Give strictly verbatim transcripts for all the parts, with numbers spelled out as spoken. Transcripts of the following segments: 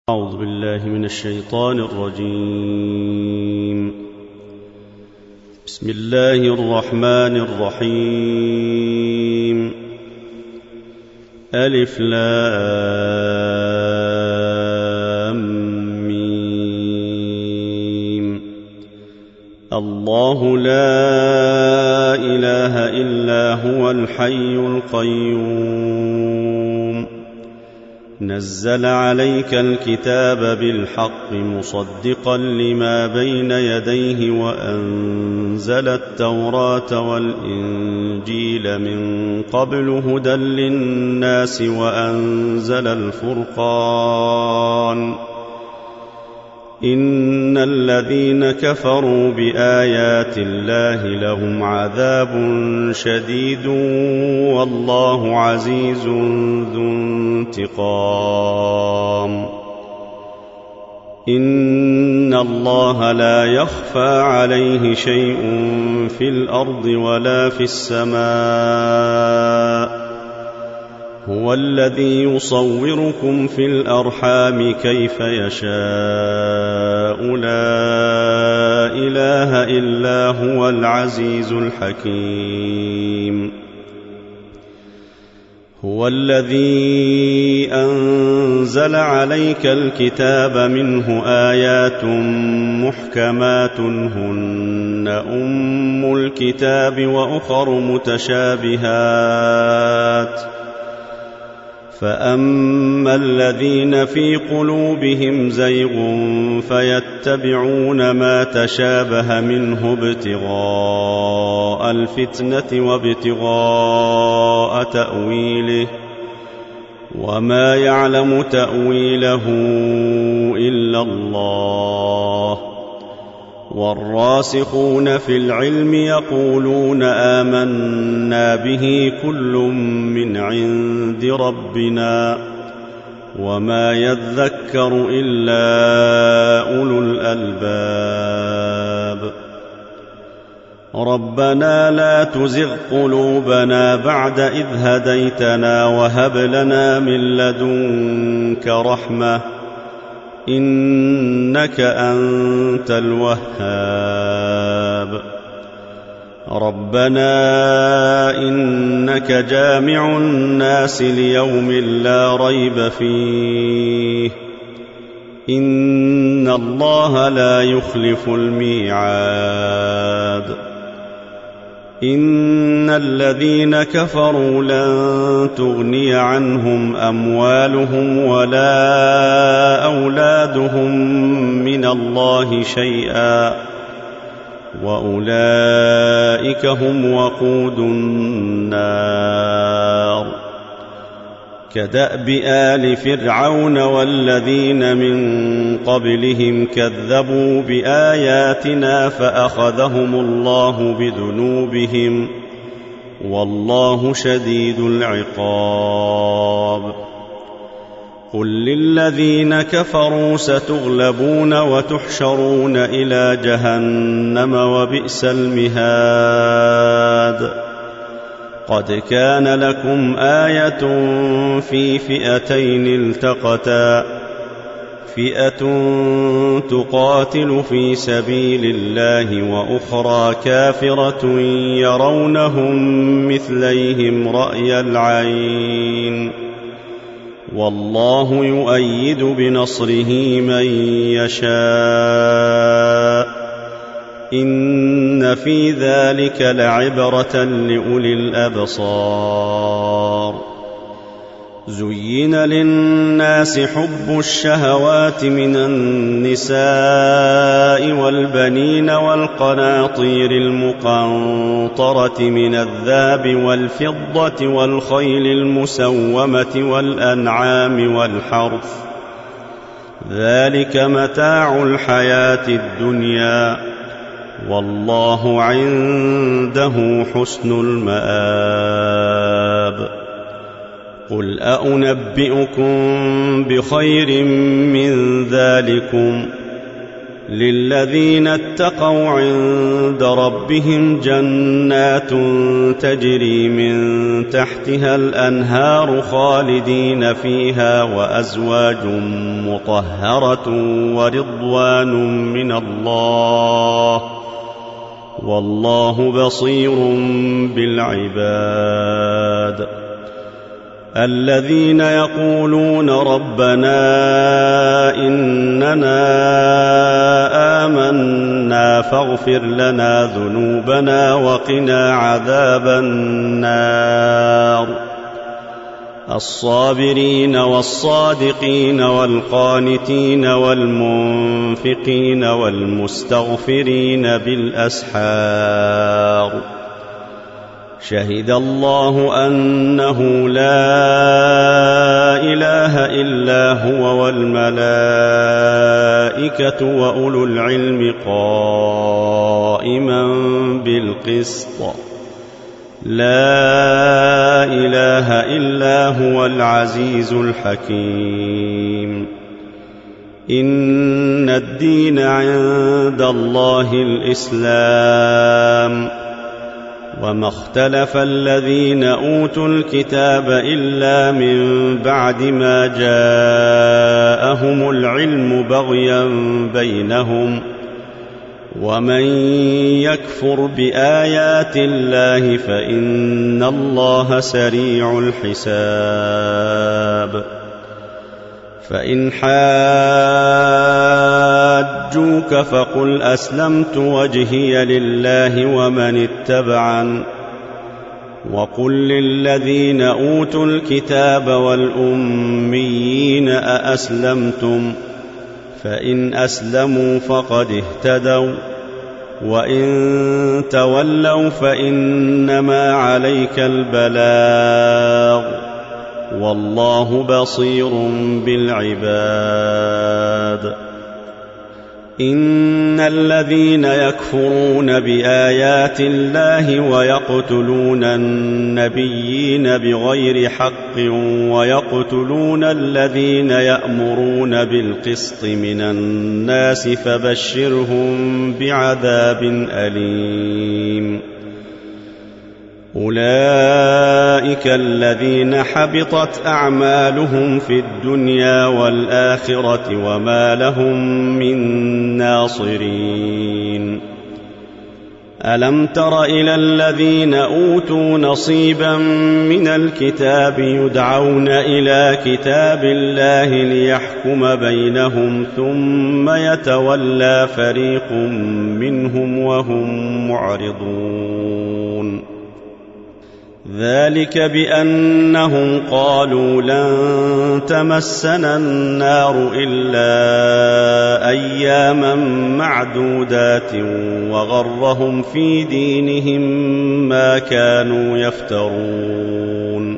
أعوذ بالله من الشيطان الرجيم. بسم الله الرحمن الرحيم. ألف لام ميم. الله لا إله إلا هو الحي القيوم نزل عليك الكتاب بالحق مصدقا لما بين يديه وأنزل التوراة والإنجيل من قبل هدى للناس وأنزل الفرقان إن الذين كفروا بآيات الله لهم عذاب شديد والله عزيز ذو انتقام. إن الله لا يخفى عليه شيء في الأرض ولا في السماء هو الذي يصوركم في الأرحام كيف يشاء لا إله إلا هو العزيز الحكيم. هو الذي أنزل عليك الكتاب منه آيات محكمات هن أم الكتاب وأخر متشابهات فأما الذين في قلوبهم زيغ فيتبعون ما تشابه منه ابتغاء الفتنة وابتغاء تأويله وما يعلم تأويله إلا الله والراسخون في العلم يقولون آمنا به كل من عند ربنا وما يذكر إلا أولو الألباب. ربنا لا تزغ قلوبنا بعد إذ هديتنا وهب لنا من لدنك رحمة إنك أنت الوهاب. ربنا إنك جامع الناس ليوم لا ريب فيه إن الله لا يخلف الميعاد. إن الذين كفروا لن تغني عنهم أموالهم ولا أولادهم من الله شيئا وأولئك هم وقود النار. كدأب آل فرعون والذين من قبلهم كذبوا بآياتنا فأخذهم الله بذنوبهم والله شديد العقاب. قل للذين كفروا ستغلبون وتحشرون إلى جهنم وبئس المهاد. قد كان لكم آية في فئتين التقتا فئة تقاتل في سبيل الله وأخرى كافرة يرونهم مثليهم رأي العين والله يؤيد بنصره من يشاء إن في ذلك لعبرة لأولي الأبصار. زين للناس حب الشهوات من النساء والبنين والقناطير المقنطرة من الذهب والفضة والخيل المسومة والأنعام والحرث ذلك متاع الحياة الدنيا والله عنده حسن المآب. قل أأنبئكم بخير من ذلكم للذين اتقوا عند ربهم جنات تجري من تحتها الأنهار خالدين فيها وأزواج مطهرة ورضوان من الله والله بصير بالعباد. الذين يقولون ربنا إننا آمنا فاغفر لنا ذنوبنا وقنا عذاب النار. الصابرين والصادقين والقانتين والمنفقين والمستغفرين بالأسحار. شهد الله أنه لا إله إلا هو والملائكة وأولو العلم قائما بالقسط. لا إله إلا هو العزيز الحكيم. إن الدين عند الله الإسلام وما اختلف الذين أوتوا الكتاب إلا من بعد ما جاءهم العلم بغيا بينهم ومن يكفر بآيات الله فإن الله سريع الحساب. فإن حاجوك فقل أسلمت وجهي لله ومن اتبعن وقل للذين أوتوا الكتاب والأميين أأسلمتم فإن أسلموا فقد اهتدوا وإن تولوا فإنما عليك البلاغ والله بصير بالعباد. إن الذين يكفرون بآيات الله ويقتلون النبيين بغير حق ويقتلون الذين يأمرون بالقسط من الناس فبشرهم بعذاب أليم. أولئك الذين حبطت أعمالهم في الدنيا والآخرة وما لهم من ناصرين. ألم تر إلى الذين أوتوا نصيبا من الكتاب يدعون إلى كتاب الله ليحكم بينهم ثم يتولى فريق منهم وهم معرضون. ذلك بأنهم قالوا لن تمسنا النار إلا أياما معدودات وغرهم في دينهم ما كانوا يفترون.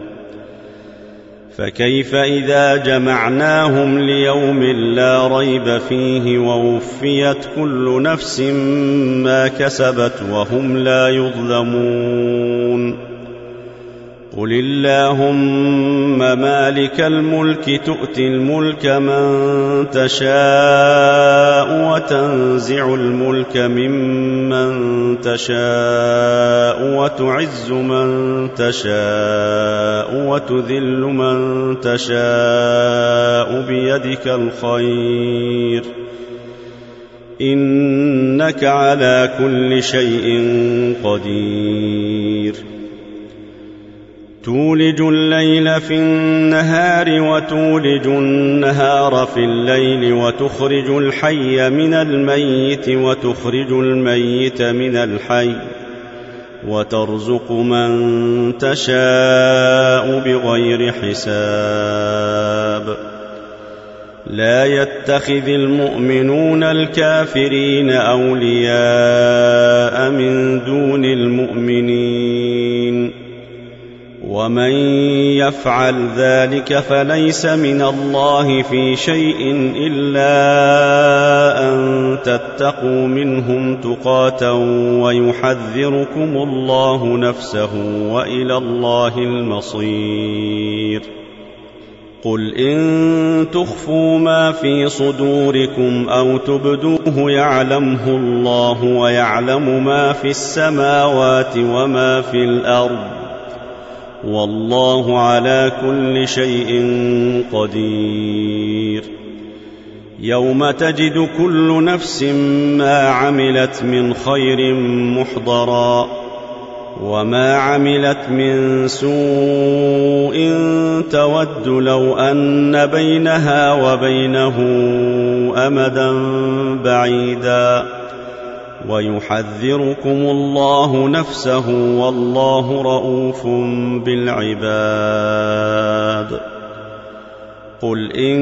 فكيف إذا جمعناهم ليوم لا ريب فيه ووفيت كل نفس ما كسبت وهم لا يظلمون. قل اللهم مالك الملك تؤتي الملك من تشاء وتنزع الملك ممن تشاء وتعز من تشاء وتذل من تشاء بيدك الخير إنك على كل شيء قدير. تولج الليل في النهار وتولج النهار في الليل وتخرج الحي من الميت وتخرج الميت من الحي وترزق من تشاء بغير حساب. لا يتخذ المؤمنون الكافرين أولياء من دون المؤمنين ومن يفعل ذلك فليس من الله في شيء إلا أن تتقوا منهم تقاة ويحذركم الله نفسه وإلى الله المصير. قل إن تخفوا ما في صدوركم أو تبدوه يعلمه الله ويعلم ما في السماوات وما في الأرض والله على كل شيء قدير. يوم تجد كل نفس ما عملت من خير محضرا وما عملت من سوء تود لو أن بينها وبينه أمدا بعيدا ويحذركم الله نفسه والله رءوف بالعباد. قل إن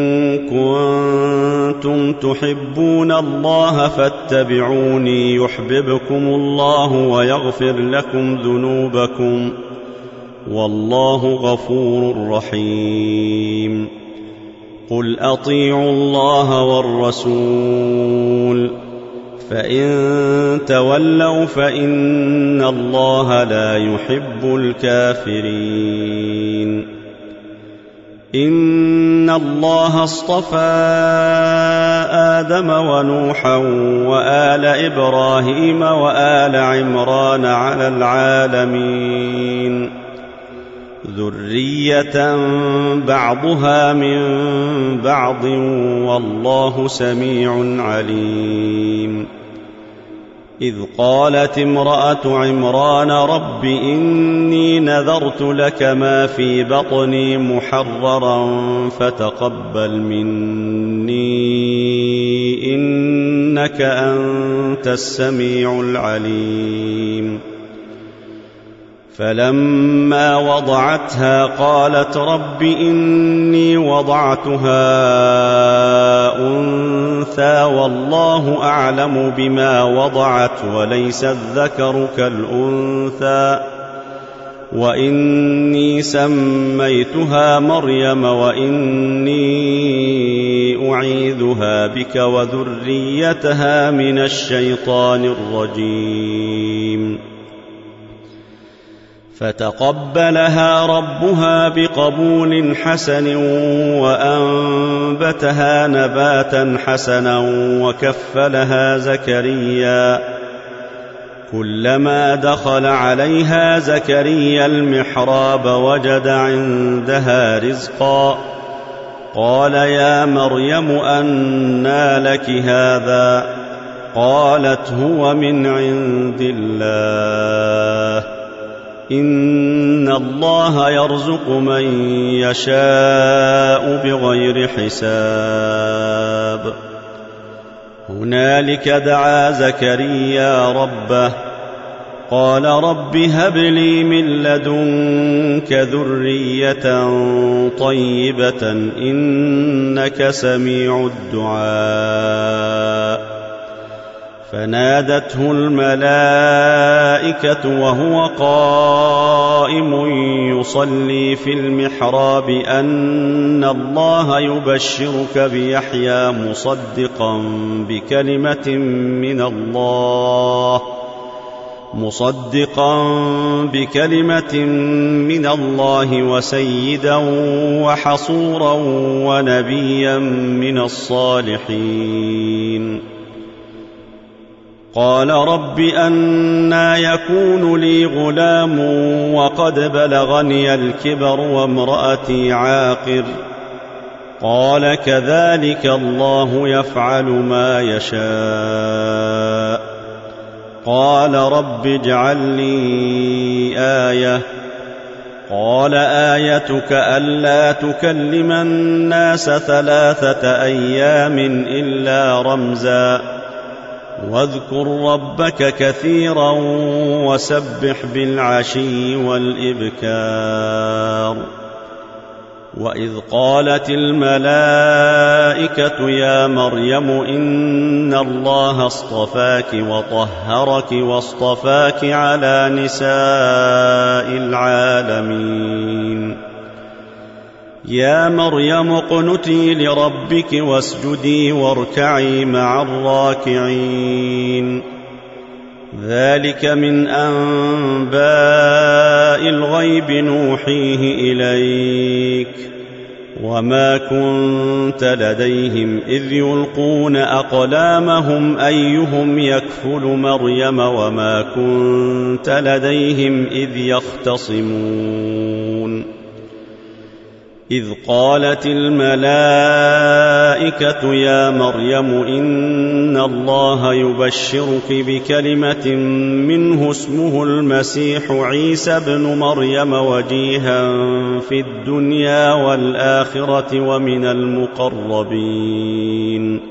كنتم تحبون الله فاتبعوني يحببكم الله ويغفر لكم ذنوبكم والله غفور رحيم. قل أطيعوا الله والرسول فإن تولوا فإن الله لا يحب الكافرين. إن الله اصطفى آدم ونوحا وآل إبراهيم وآل عمران على العالمين ذرية بعضها من بعض والله سميع عليم. إذ قالت امرأة عمران رب إني نذرت لك ما في بطني محررا فتقبل مني إنك أنت السميع العليم. فلما وضعتها قالت رب إني وضعتها أنثى والله أعلم بما وضعت وليس الذكر كالأنثى وإني سميتها مريم وإني أعيذها بك وذريتها من الشيطان الرجيم. فتقبلها ربها بقبول حسن وأنبتها نباتا حسنا وكفلها زكريا. كلما دخل عليها زكريا المحراب وجد عندها رزقا قال يا مريم أنى لك هذا قالت هو من عند الله إن الله يرزق من يشاء بغير حساب. هنالك دعا زكريا ربه قال رب هب لي من لدنك ذرية طيبة إنك سميع الدعاء. فنادته الملائكة وهو قائم يصلي في المحراب أن الله يبشرك بيحيى مصدقا بكلمة من الله مصدقا بكلمة من الله وسيدا وحصورا ونبيا من الصالحين. قال رب أنى يكون لي غلام وقد بلغني الكبر وامرأتي عاقر قال كذلك الله يفعل ما يشاء. قال رب اجعل لي آية قال آيتك ألا تكلم الناس ثلاثة أيام إلا رمزا واذكر ربك كثيرا وسبح بالعشي والإبكار. وإذ قالت الملائكة يا مريم إن الله اصطفاك وطهرك واصطفاك على نساء العالمين. يا مريم اقنتي لربك واسجدي واركعي مع الراكعين. ذلك من أنباء الغيب نوحيه إليك وما كنت لديهم إذ يلقون أقلامهم أيهم يكفل مريم وما كنت لديهم إذ يختصمون إذ قالت الملائكة يا مريم إن الله يبشرك بكلمة منه اسمه المسيح عيسى بن مريم وجيها في الدنيا والآخرة ومن المقربين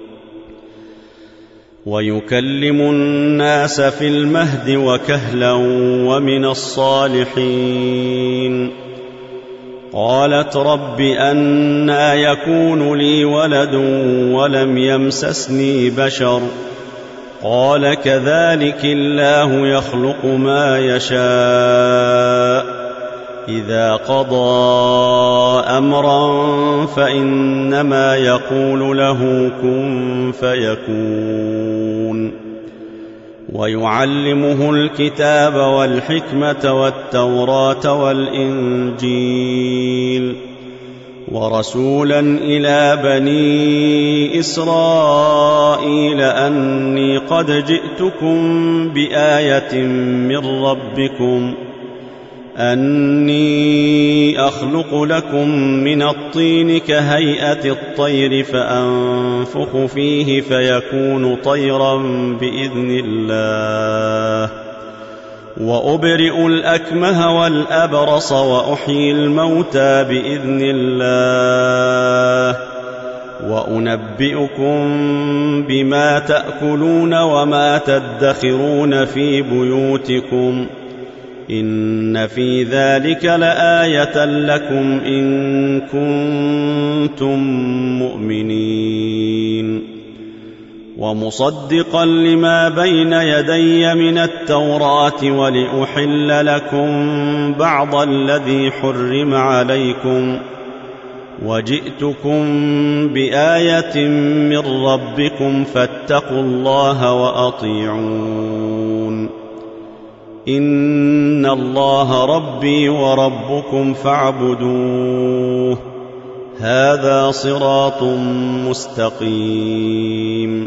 ويكلم الناس في المهد وكهلا ومن الصالحين قالت رب أنى يكون لي ولد ولم يمسسني بشر قال كذلك الله يخلق ما يشاء إذا قضى أمرا فإنما يقول له كن فيكون ويعلمه الكتاب والحكمة والتوراة والإنجيل ورسولا إلى بني إسرائيل أني قد جئتكم بآية من ربكم أني أخلق لكم من الطين كهيئة الطير فأنفخ فيه فيكون طيرا بإذن الله وأبرئ الأكمه والأبرص وأحيي الموتى بإذن الله وأنبئكم بما تأكلون وما تدخرون في بيوتكم إن في ذلك لآية لكم إن كنتم مؤمنين ومصدقا لما بين يدي من التوراة ولأحل لكم بعض الذي حرم عليكم وجئتكم بآية من ربكم فاتقوا الله وأطيعون إن الله ربي وربكم فاعبدوه هذا صراط مستقيم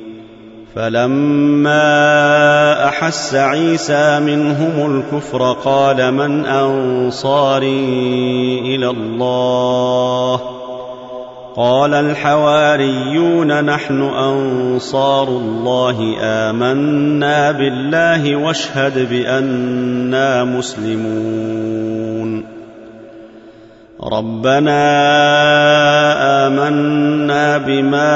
فلما أحس عيسى منهم الكفر قال من أنصاري إلى الله قال الحواريون نحن أنصار الله آمنا بالله واشهد بأننا مسلمون ربنا آمنا بما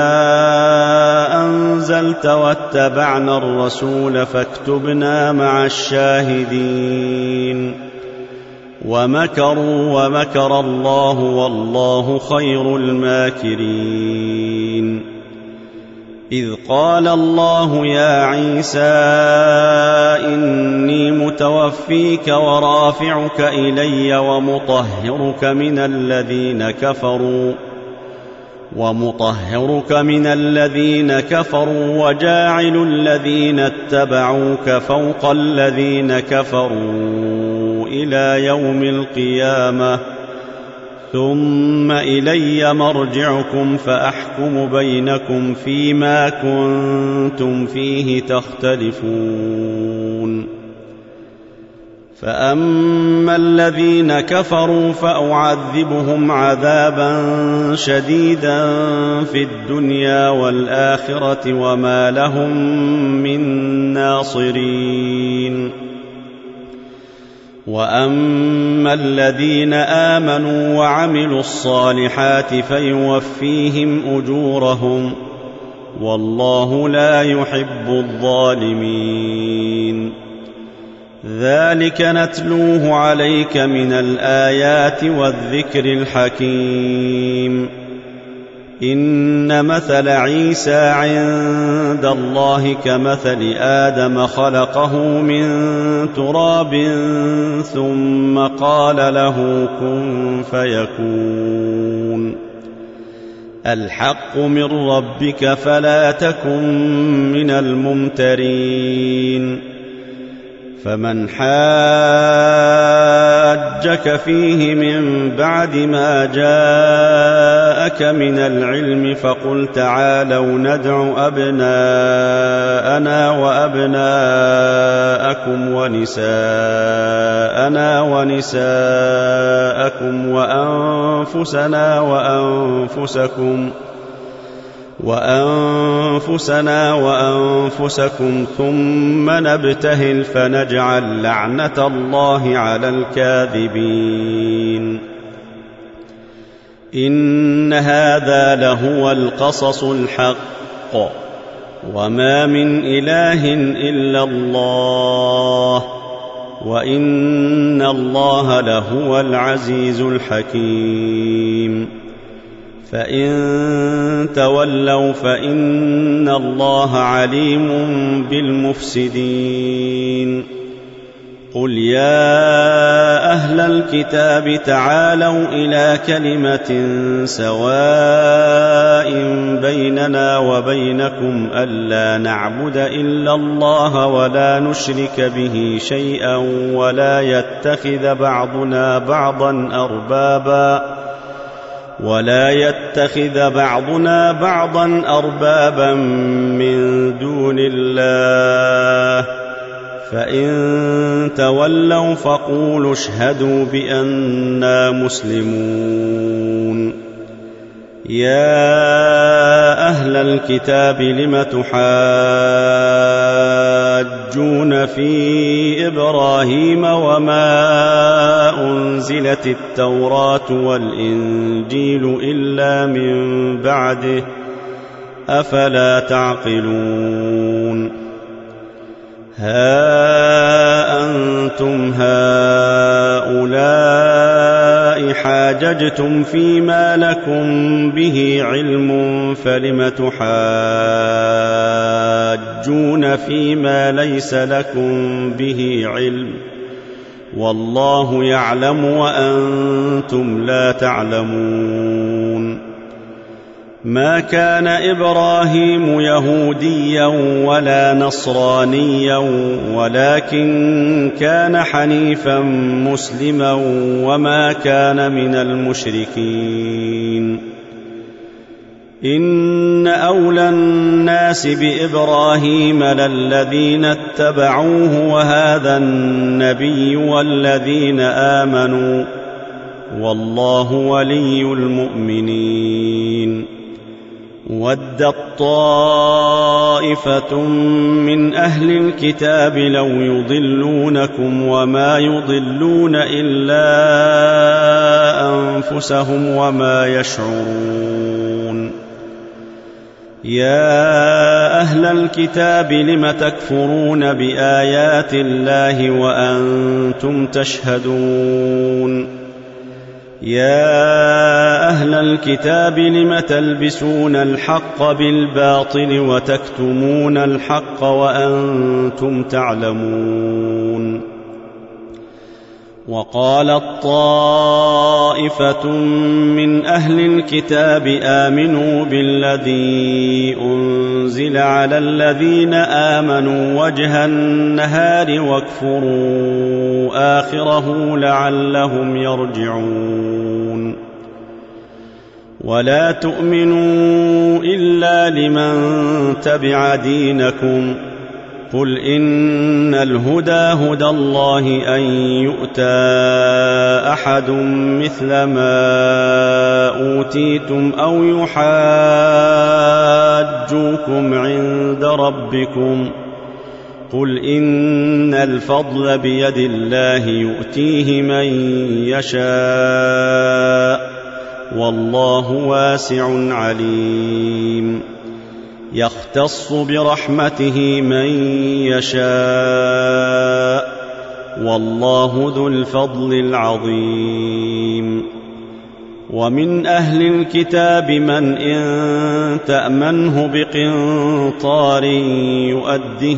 أنزلت واتبعنا الرسول فاكتبنا مع الشاهدين ومكروا ومكر الله والله خير الماكرين إذ قال الله يا عيسى إني متوفيك ورافعك إلي ومطهرك من الذين كفروا ومطهرك من الذين كفروا وجاعل الذين اتبعوك فوق الذين كفروا إلى يوم القيامة ثم إلي مرجعكم فأحكم بينكم فيما كنتم فيه تختلفون فأما الذين كفروا فأعذبهم عذابا شديدا في الدنيا والآخرة وما لهم من ناصرين وأما الذين آمنوا وعملوا الصالحات فيوفيهم أجورهم والله لا يحب الظالمين ذلك نتلوه عليك من الآيات والذكر الحكيم إن مثل عيسى عند الله كمثل آدم خلقه من تراب ثم قال له كن فيكون الحق من ربك فلا تكن من الممترين فمن حاجك فيه من بعد ما جاءك من العلم فقل تعالوا ندع أبناءنا وأبناءكم ونساءنا ونساءكم وأنفسنا وأنفسكم وأنفسنا وأنفسكم ثم نبتهل فنجعل لعنة الله على الكاذبين. إن هذا لهو القصص الحق وما من إله إلا الله وإن الله لهو العزيز الحكيم. فإن تولوا فإن الله عليم بالمفسدين. قل يا أهل الكتاب تعالوا إلى كلمة سواء بيننا وبينكم ألا نعبد إلا الله ولا نشرك به شيئا ولا يتخذ بعضنا بعضا أربابا ولا يتخذ بعضنا بعضا أربابا من دون الله فإن تولوا فقولوا اشهدوا بأننا مسلمون. يا أهل الكتاب لم تحاجون في إبراهيم وما أنزلت التوراة والإنجيل إلا من بعده أفلا تعقلون. ها أنتم هؤلاء حاججتم فيما لكم به علم فلم تحاجون فيما ليس لكم به علم والله يعلم وأنتم لا تعلمون. ما كان إبراهيم يهوديا ولا نصرانيا ولكن كان حنيفا مسلما وما كان من المشركين. إن أولى الناس بإبراهيم للذين اتبعوه وهذا النبي والذين آمنوا والله ولي المؤمنين. ودت طائفة من أهل الكتاب لو يضلونكم وما يضلون إلا أنفسهم وما يشعرون. يا أهل الكتاب لم تكفرون بآيات الله وأنتم تشهدون. يا أهل الكتاب لم تلبسون الحق بالباطل وتكتمون الحق وأنتم تعلمون. وقالت طائفة من أهل الكتاب آمنوا بالذي أنزل على الذين آمنوا وجه النهار واكفروا آخره لعلهم يرجعون. ولا تؤمنوا إلا لمن تبع دينكم قل إن الهدى هدى الله أن يؤتى أحد مثل ما أوتيتم أو يحاجوكم عند ربكم قل إن الفضل بيد الله يؤتيه من يشاء والله واسع عليم. يختص برحمته من يشاء والله ذو الفضل العظيم. ومن أهل الكتاب من إن تأمنه بقنطار يؤده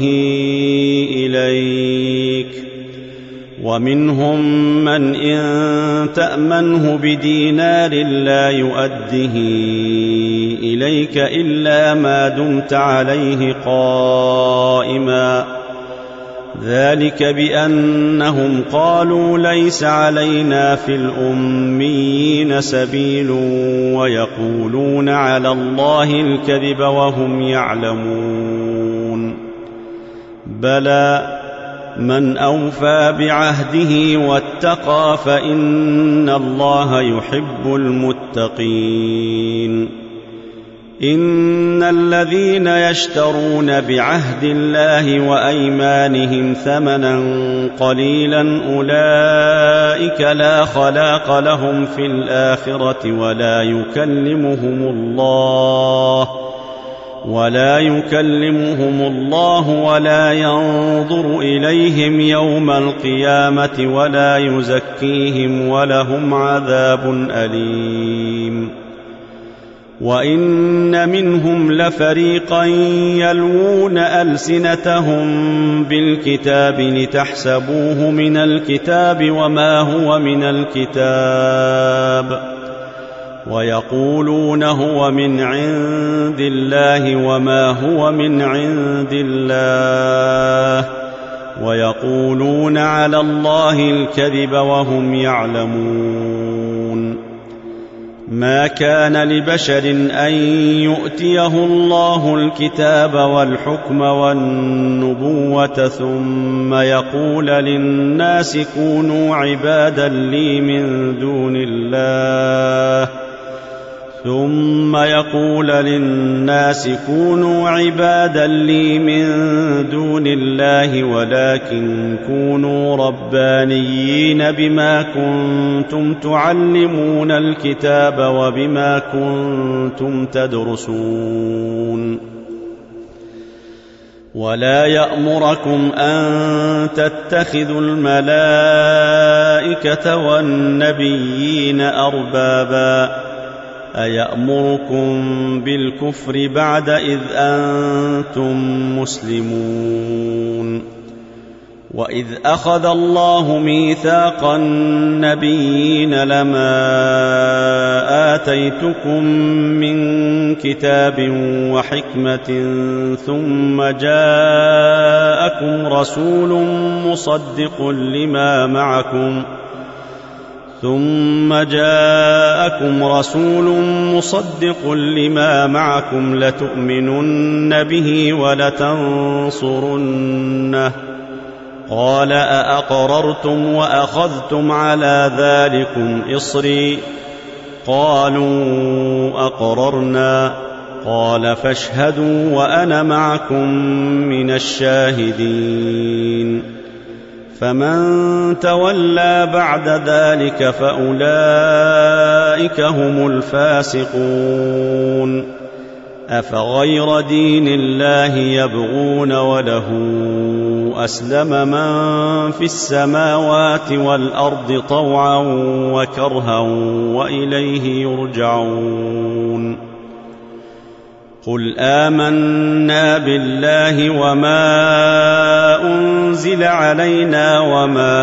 إليك ومنهم من إن تأمنه بدينار لا يؤده إليك إلا ما دمت عليه قائما ذلك بأنهم قالوا ليس علينا في الأميين سبيل ويقولون على الله الكذب وهم يعلمون بلى من أوفى بعهده واتقى فإن الله يحب المتقين إن الذين يشترون بعهد الله وأيمانهم ثمنا قليلا أولئك لا خلاق لهم في الآخرة ولا يكلمهم الله ولا يكلمهم الله ولا ينظر إليهم يوم القيامة ولا يزكيهم ولهم عذاب أليم وإن منهم لفريقا يلوون ألسنتهم بالكتاب لتحسبوه من الكتاب وما هو من الكتاب ويقولون هو من عند الله وما هو من عند الله ويقولون على الله الكذب وهم يعلمون ما كان لبشر أن يؤتيه الله الكتاب والحكم والنبوة ثم يقول للناس كونوا عبادا لي من دون الله ثم يقول للناس كونوا عبادا لي من دون الله ولكن كونوا ربانيين بما كنتم تعلمون الكتاب وبما كنتم تدرسون ولا يأمركم أن تتخذوا الملائكة والنبيين أربابا أيأمركم بالكفر بعد إذ أنتم مسلمون وإذ أخذ الله ميثاق النبيين لما آتيتكم من كتاب وحكمة ثم جاءكم رسول مصدق لما معكم ثم جاءكم رسول مصدق لما معكم لتؤمنن به ولتنصرنه قال أأقررتم وأخذتم على ذلكم إصري قالوا أقررنا قال فاشهدوا وأنا معكم من الشاهدين فمن تولى بعد ذلك فأولئك هم الفاسقون أفغير دين الله يبغون وله أسلم من في السماوات والأرض طوعا وكرها وإليه يرجعون قل آمنا بالله وما أنزل علينا وما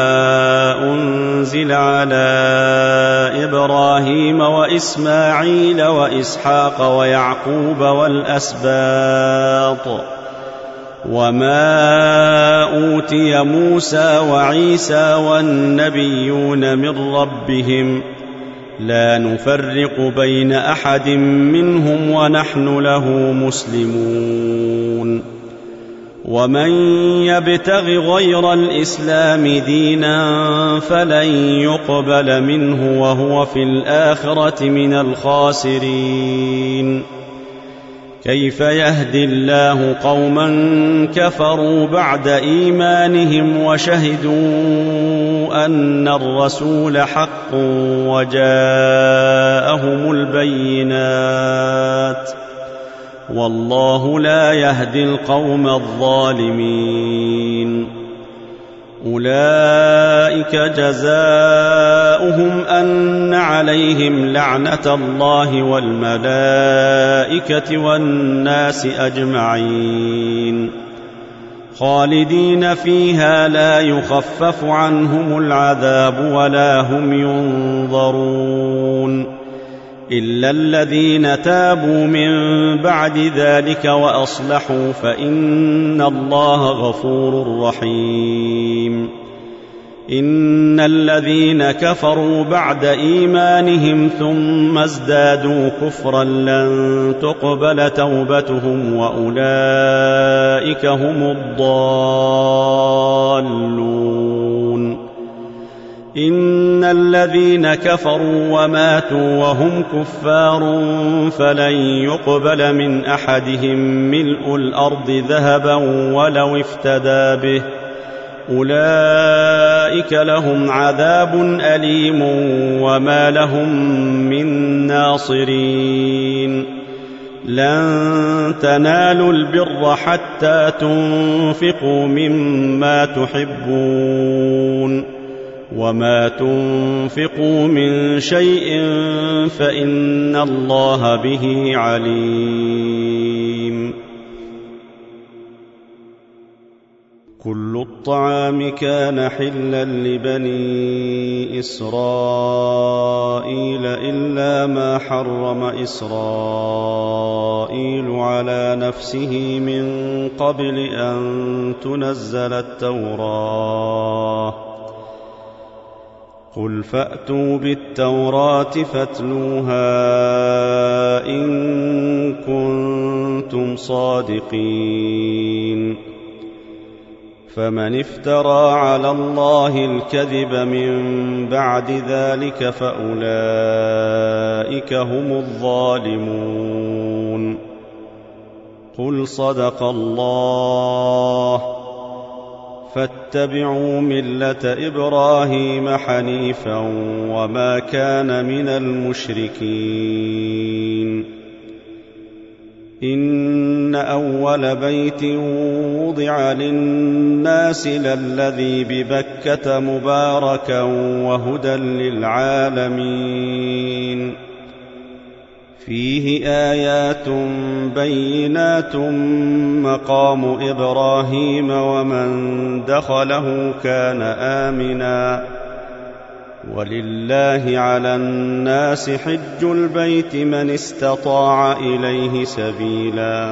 أنزل على إبراهيم وإسماعيل وإسحاق ويعقوب والأسباط وما أوتي موسى وعيسى والنبيون من ربهم لا نفرق بين أحد منهم ونحن له مسلمون ومن يبتغ غير الإسلام دينا فلن يقبل منه وهو في الآخرة من الخاسرين كيف يهدي الله قوما كفروا بعد إيمانهم وشهدوا أن الرسول حق وجاءهم البينات والله لا يهدي القوم الظالمين أولئك جزاؤهم أن عليهم لعنة الله والملائكة والناس أجمعين خالدين فيها لا يخفف عنهم العذاب ولا هم ينظرون إلا الذين تابوا من بعد ذلك وأصلحوا فإن الله غفور رحيم. إن الذين كفروا بعد إيمانهم ثم ازدادوا كفرا لن تقبل توبتهم وأولئك هم الضالون. إن الذين كفروا وماتوا وهم كفار فلن يقبل من أحدهم ملء الأرض ذهبا ولو افتدى به، أولئك لهم عذاب أليم وما لهم من ناصرين. لن تنالوا البر حتى تنفقوا مما تحبون وما تنفقوا من شيء فإن الله به عليم. كل الطعام كان حلا لبني إسرائيل إلا ما حرم إسرائيل على نفسه من قبل أن تنزل التوراة. قل فأتوا بالتوراة فاتلوها إن كنتم صادقين. فمن افترى على الله الكذب من بعد ذلك فأولئك هم الظالمون. قل صدق الله فاتبعوا ملة إبراهيم حنيفا وما كان من المشركين. إن أول بيت وضع للناس للذي ببكة مباركا وهدى للعالمين، فيه آيات بينات مقام إبراهيم ومن دخله كان آمنا، ولله على الناس حج البيت من استطاع إليه سبيلا،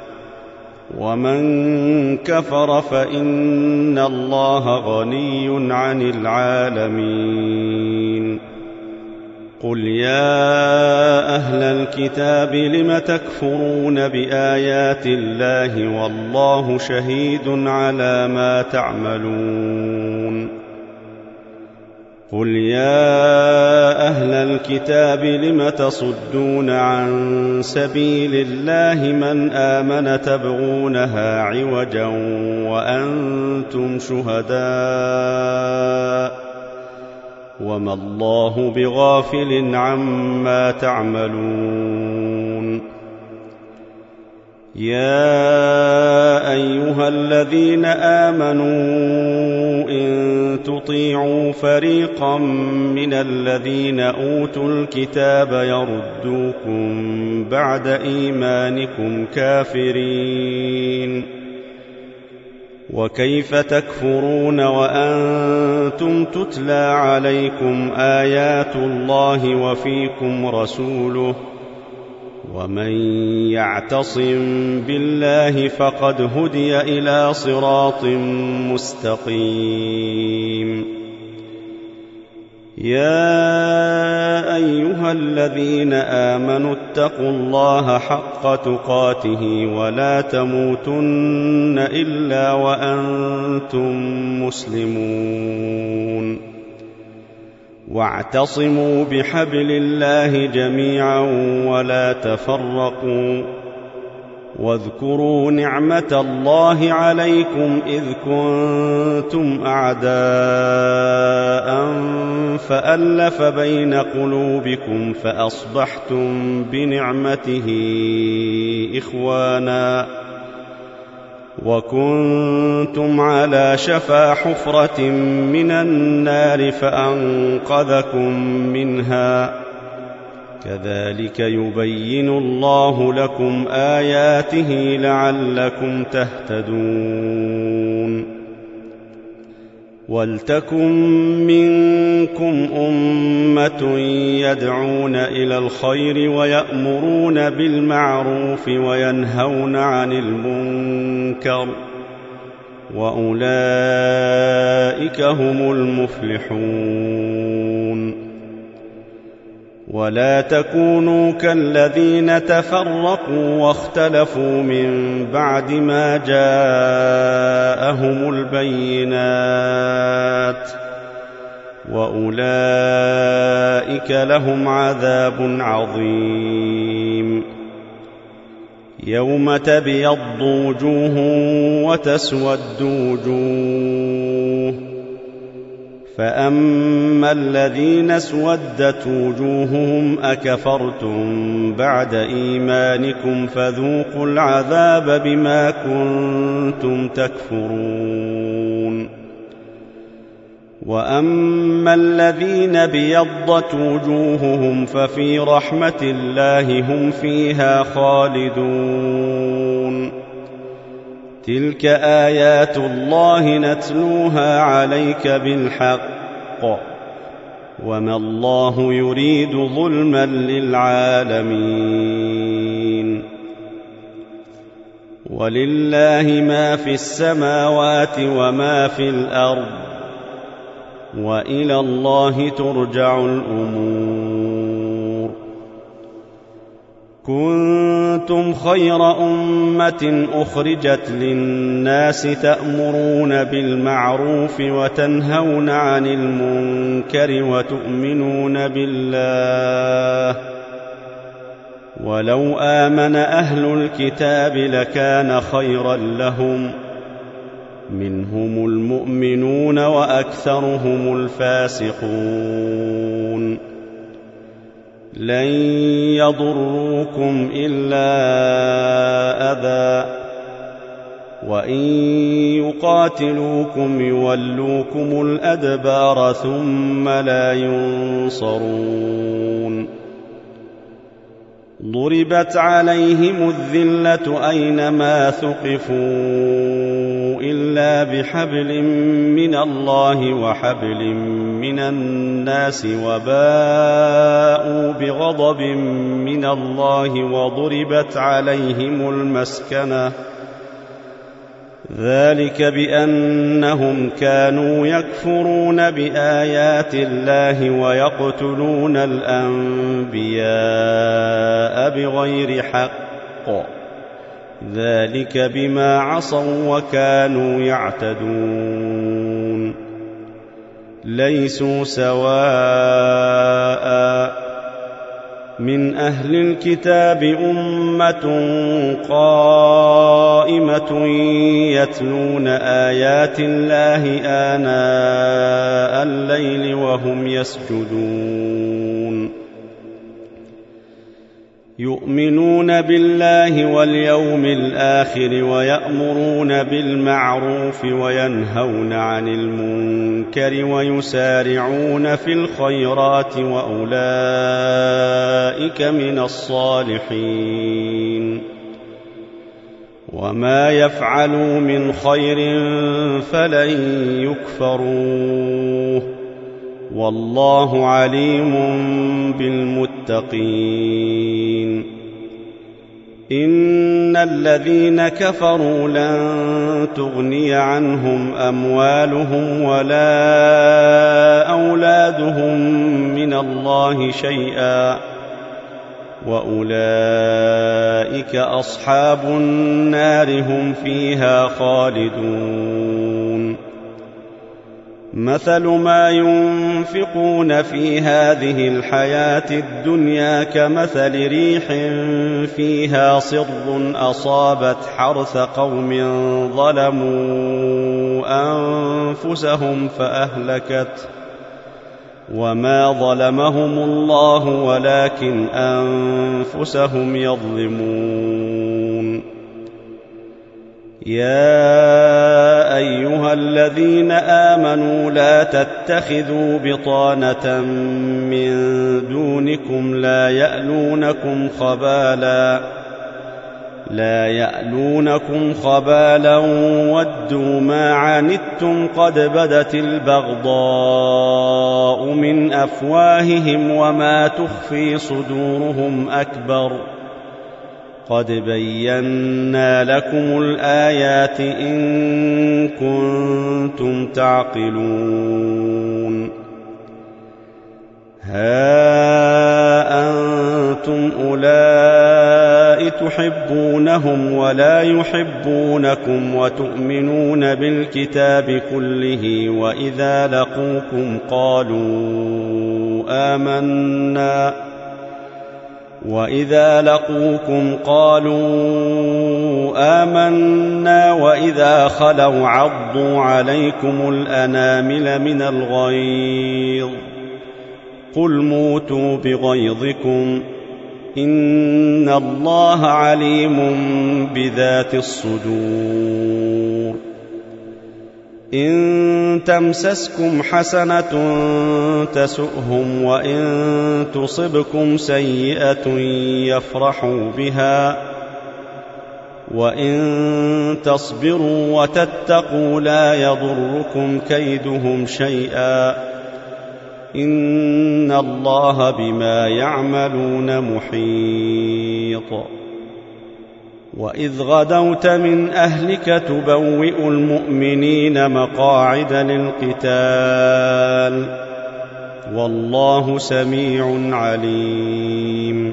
ومن كفر فإن الله غني عن العالمين. قل يا أهل الكتاب لم تكفرون بآيات الله والله شهيد على ما تعملون. قل يا أهل الكتاب لم تصدون عن سبيل الله من آمن تبغونها عوجا وأنتم شهداء وما الله بغافل عما تعملون. يا أيها الذين آمنوا إن تطيعوا فريقا من الذين أوتوا الكتاب يردوكم بعد إيمانكم كافرين، وكيف تكفرون وأنتم تتلى عليكم آيات الله وفيكم رسوله، ومن يعتصم بالله فقد هدي إلى صراط مستقيم. يا أيها الذين آمنوا اتقوا الله حق تقاته ولا تموتن إلا وأنتم مسلمون، واعتصموا بحبل الله جميعا ولا تفرقوا، واذكروا نعمة الله عليكم إذ كنتم أعداء فألف بين قلوبكم فأصبحتم بنعمته إخوانا، وكنتم على شفا حفرة من النار فأنقذكم منها، كذلك يبين الله لكم آياته لعلكم تهتدون. وَلْتَكُن مِّنكُمْ أُمَّةٌ يَدْعُونَ إِلَى الْخَيْرِ وَيَأْمُرُونَ بِالْمَعْرُوفِ وَيَنْهَوْنَ عَنِ الْمُنكَرِ وَأُولَئِكَ هُمُ الْمُفْلِحُونَ. وَلَا تَكُونُوا كَالَّذِينَ تَفَرَّقُوا وَاخْتَلَفُوا مِن بَعْدِ مَا جَاءَهُمُ الْبَيِّنَاتُ وَأُولَئِكَ لَهُمْ عَذَابٌ عَظِيمٌ. يَوْمَ تَبْيَضُّ وُجُوهٌ وَتَسْوَدُّ وُجُوهٌ، فَأَمَّا الَّذِينَ اسْوَدَّتْ وُجُوهُهُمْ أَكَفَرْتُم بَعْدَ إِيمَانِكُمْ فَذُوقُوا الْعَذَابَ بِمَا كُنتُمْ تَكْفُرُونَ. وَأَمَّا الَّذِينَ ابْيَضَّتْ وُجُوهُهُمْ فَفِي رَحْمَةِ اللَّهِ هُمْ فِيهَا خَالِدُونَ. تِلْكَ آيَاتُ اللَّهِ نَتْلُوهَا عَلَيْكَ بِالْحَقِّ وَمَا اللَّهُ يُرِيدُ ظُلْمًا لِلْعَالَمِينَ. وَلِلَّهِ مَا فِي السَّمَاوَاتِ وَمَا في الْأَرْضِ وَإِلَى اللَّهِ تُرْجَعُ الْأُمُورُ. كُنتُمْ خَيْرَ أُمَّةٍ أُخْرِجَتْ لِلنَّاسِ تَأْمُرُونَ بِالْمَعْرُوفِ وَتَنْهَوْنَ عَنِ الْمُنكَرِ وَتُؤْمِنُونَ بِاللَّهِ. وَلَوْ آمَنَ أَهْلُ الْكِتَابِ لَكَانَ خَيْرًا لَّهُمْ، مِنْهُمُ الْمُؤْمِنُونَ وَأَكْثَرُهُمُ الْفَاسِقُونَ. لَن يَضُرُّوكُمْ إِلَّا أَذًى، وَإِن يُقَاتِلُوكُمْ يُوَلُّوكُمُ الْأَدْبَارَ ثُمَّ لَا يُنصَرُونَ. ضُرِبَتْ عَلَيْهِمُ الذِّلَّةُ أَيْنَمَا ثُقِفُوا إِلَّا بِحَبْلٍ مِّنَ اللَّهِ وَحَبْلٍ مِّنَ النَّاسِ وَبَاءُوا بِغَضَبٍ مِّنَ اللَّهِ وَضُرِبَتْ عَلَيْهِمُ الْمَسْكَنَةُ، ذَلِكَ بِأَنَّهُمْ كَانُوا يَكْفُرُونَ بِآيَاتِ اللَّهِ وَيَقْتُلُونَ الْأَنبِيَاءَ بِغَيْرِ حَقٍّ، ذَلِكَ بِمَا عَصَوا وَكَانُوا يَعْتَدُونَ. لَيْسُوا سَوَاءً، مِّنْ أَهْلِ الْكِتَابِ أُمَّةٌ قَائِمَةٌ يَتْلُونَ آيَاتِ اللَّهِ آنَاءَ اللَّيْلِ وَهُمْ يَسْجُدُونَ، يُؤْمِنُونَ بِاللَّهِ وَالْيَوْمِ الْآخِرِ وَيَأْمُرُونَ بِالْمَعْرُوفِ وَيَنْهَوْنَ عَنِ الْمُنكَرِ وَيُسَارِعُونَ فِي الْخَيْرَاتِ وَأُولَئِكَ مِنَ الصَّالِحِينَ. وَمَا يَفْعَلُوا مِنْ خَيْرٍ فَلَن يُكْفَرُوهُ، وَاللَّهُ عَلِيمٌ بِالْمُتَّقِينَ. إِنَّ الَّذِينَ كَفَرُوا لَن تُغْنِيَ عَنْهُمْ أَمْوَالُهُمْ وَلَا أَوْلَادُهُم مِّنَ اللَّهِ شَيْئًا، وَأُولَئِكَ أَصْحَابُ النَّارِ هُمْ فِيهَا خَالِدُونَ. مَثَلُ مَا يُنفِقُونَ فِي هَٰذِهِ الْحَيَاةِ الدُّنْيَا كَمَثَلِ رِيحٍ فِيهَا صِرٌّ أَصَابَتْ حَرْثَ قَوْمٍ ظَلَمُوا أَنفُسَهُمْ فَأَهْلَكَتْهُ، وَمَا ظَلَمَهُمُ اللَّهُ وَلَٰكِنْ أَنفُسَهُمْ يَظْلِمُونَ. يَا أَيُّهَا الَّذِينَ آمَنُوا لَا تَتَّخِذُوا بِطَانَةً مِّن دُونِكُمْ لَا يَأْلُونَكُمْ خَبَالًا لا يألونكم خبالا ودوا ما عنتم قد بدت البغضاء من أفواههم وما تخفي صدورهم أكبر قد بينا لكم الآيات إن كنتم تعقلون ها أنتم أولئك تحبونهم ولا يحبونكم وتؤمنون بالكتاب كله وإذا لقوكم قالوا آمنا وإذا لقوكم قالوا آمنا وإذا خلوا عضوا عليكم الأنامل من الغيظ قل موتوا بغيظكم إن الله عليم بذات الصدور إن تمسسكم حسنة تسؤهم وإن تصبكم سيئة يفرحوا بها وإن تصبروا وتتقوا لا يضركم كيدهم شيئا إن الله بما يعملون محيط وإذ غدوت من أهلك تبوئ المؤمنين مقاعد للقتال والله سميع عليم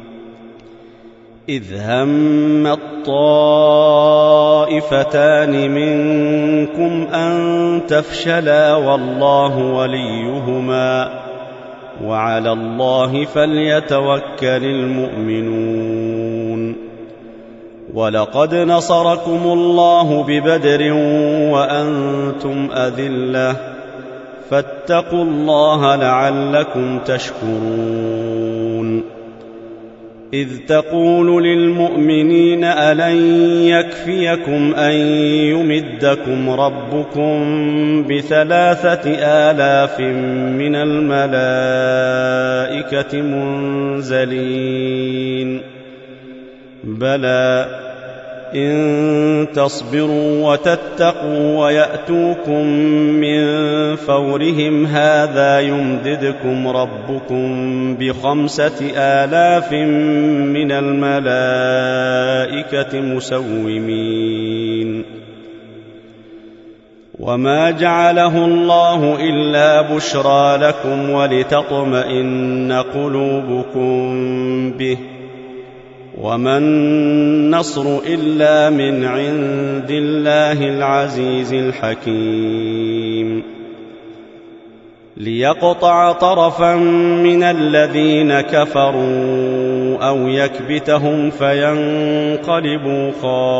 إذ هم الطائفتان منكم أن تفشلا والله وليهما وعلى الله فليتوكل المؤمنون ولقد نصركم الله ببدر وأنتم أذلة فاتقوا الله لعلكم تشكرون إذ تقول للمؤمنين ألن يكفيكم أن يمدكم ربكم بثلاثة آلاف من الملائكة منزلين بلى إن تصبروا وتتقوا ويأتوكم من فورهم هذا يمددكم ربكم بخمسة آلاف من الملائكة مسومين وما جعله الله إلا بشرى لكم ولتطمئن قلوبكم به وما النصر إلا من عند الله العزيز الحكيم ليقطع طرفا من الذين كفروا أو يكبتهم فينقلبوا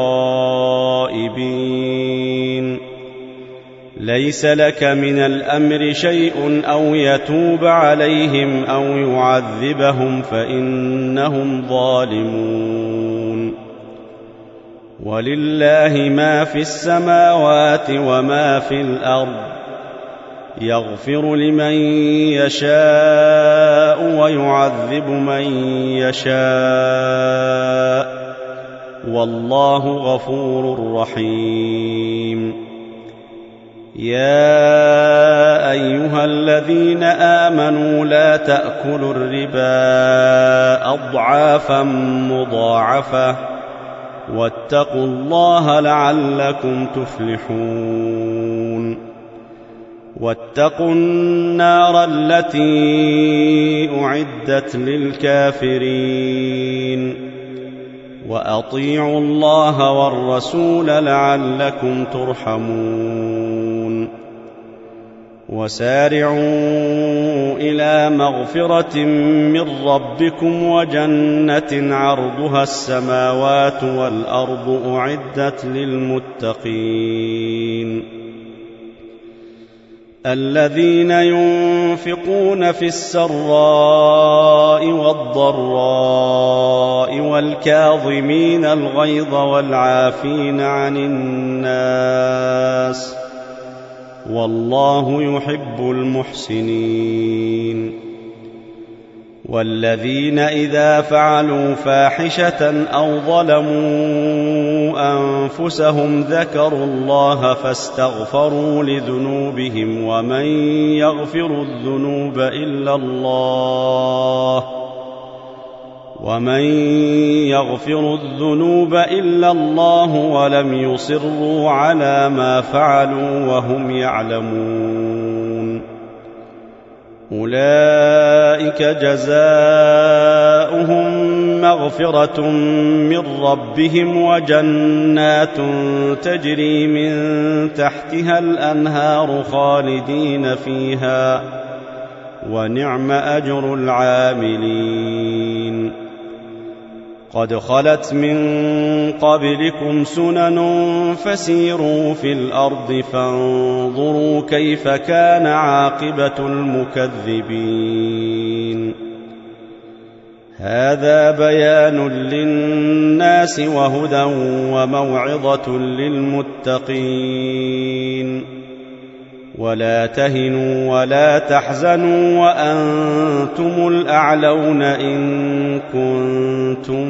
خائبين ليس لك من الأمر شيء أو يتوب عليهم أو يعذبهم فإنهم ظالمون ولله ما في السماوات وما في الأرض يغفر لمن يشاء ويعذب من يشاء والله غفور رحيم يا أيها الذين آمنوا لا تأكلوا الربا أضعافا مضاعفة واتقوا الله لعلكم تفلحون واتقوا النار التي أعدت للكافرين وأطيعوا الله والرسول لعلكم ترحمون وسارعوا إلى مغفرة من ربكم وجنة عرضها السماوات والأرض أعدت للمتقين الذين ينفقون في السراء والضراء والكاظمين الغيظ والعافين عن الناس والله يحب المحسنين والذين إذا فعلوا فاحشة أو ظلموا أنفسهم ذكروا الله فاستغفروا لذنوبهم ومن يغفر الذنوب إلا الله ومن يغفر الذنوب إلا الله ولم يصروا على ما فعلوا وهم يعلمون أولئك جزاؤهم مغفرة من ربهم وجنات تجري من تحتها الأنهار خالدين فيها ونعم أجر العاملين قد خلت من قبلكم سنن فسيروا في الأرض فانظروا كيف كان عاقبة المكذبين هذا بيان للناس وهدى وموعظة للمتقين ولا تهنوا ولا تحزنوا وأنتم الأعلون إن كنتم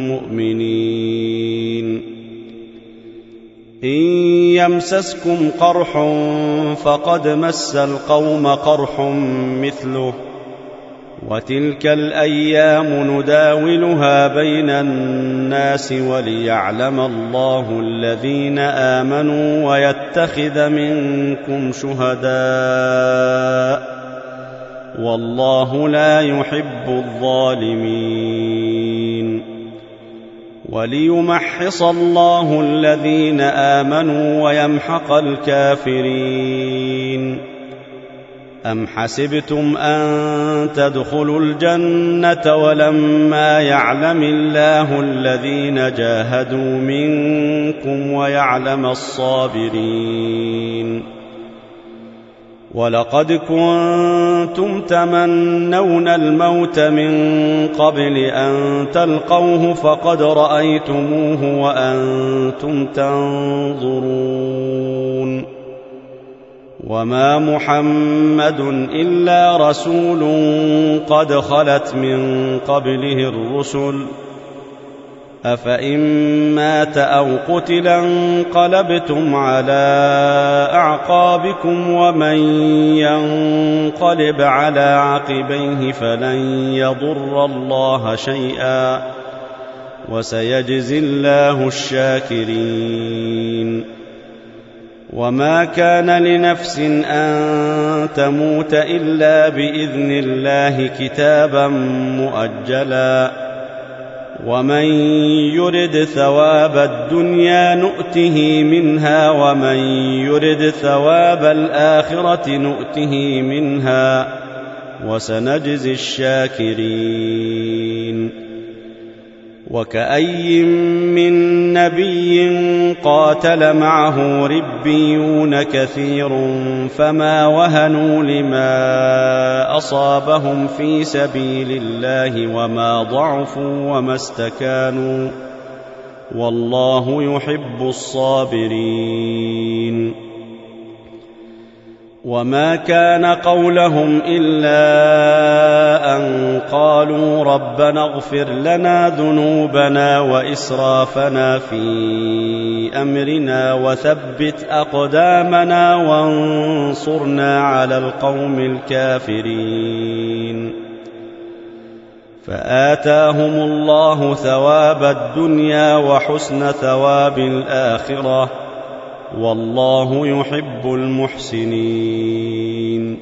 مؤمنين إن يمسسكم قرح فقد مس القوم قرح مثله وتلك الأيام نداولها بين الناس وليعلم الله الذين آمنوا ويتخذ منكم شهداء والله لا يحب الظالمين وليمحص الله الذين آمنوا ويمحق الكافرين أم حسبتم أن تدخلوا الجنة ولما يعلم الله الذين جاهدوا منكم ويعلم الصابرين ولقد كنتم تمنون الموت من قبل أن تلقوه فقد رأيتموه وأنتم تنظرون وما محمد إلا رسول قد خلت من قبله الرسل أفإن مات أو قتل انقلبتم على أعقابكم ومن ينقلب على عقبيه فلن يضر الله شيئا وسيجزي الله الشاكرين وما كان لنفس أن تموت إلا بإذن الله كتابا مؤجلا ومن يرد ثواب الدنيا نؤته منها ومن يرد ثواب الآخرة نؤته منها وسنجزي الشاكرين وكأي من نبي قاتل معه ربيون كثير فما وهنوا لما أصابهم في سبيل الله وما ضعفوا وما استكانوا والله يحب الصابرين وما كان قولهم إلا أن قالوا ربنا اغفر لنا ذنوبنا وإسرافنا في أمرنا وثبت أقدامنا وانصرنا على القوم الكافرين فآتاهم الله ثواب الدنيا وحسن ثواب الآخرة والله يحب المحسنين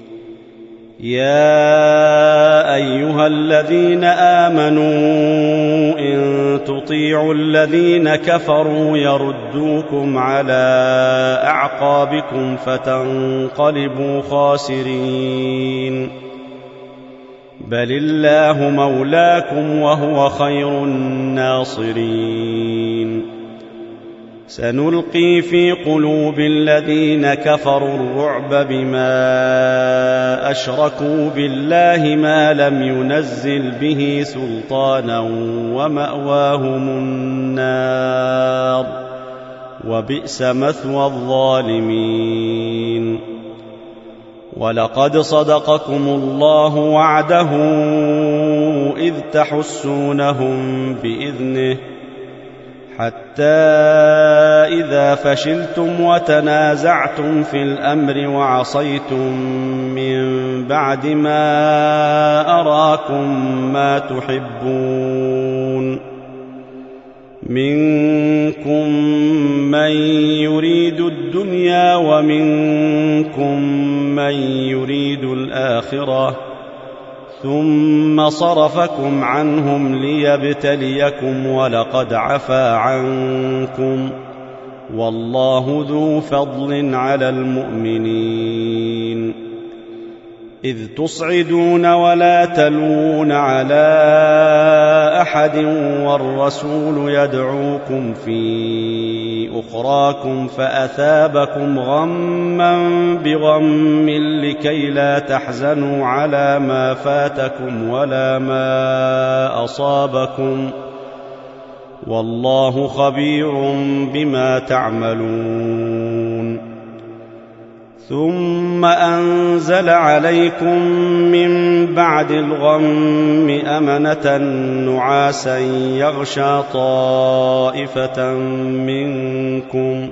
يا أيها الذين آمنوا إن تطيعوا الذين كفروا يردوكم على أعقابكم فتنقلبوا خاسرين بل الله مولاكم وهو خير الناصرين سنلقي في قلوب الذين كفروا الرعب بما أشركوا بالله ما لم ينزل به سلطانا ومأواهم النار وبئس مثوى الظالمين ولقد صدقكم الله وعده إذ تحسونهم بإذنه حتى إذا فشلتم وتنازعتم في الأمر وعصيتم من بعد ما أراكم ما تحبون منكم من يريد الدنيا ومنكم من يريد الآخرة ثم صرفكم عنهم ليبتليكم ولقد عفا عنكم والله ذو فضل على المؤمنين إذ تصعدون ولا تلوون على أحد والرسول يدعوكم في أخراكم فأثابكم غما بغم لكي لا تحزنوا على ما فاتكم ولا ما أصابكم والله خبير بما تعملون ثم أنزل عليكم من بعد الغم أمنة نعاسا يغشى طائفة منكم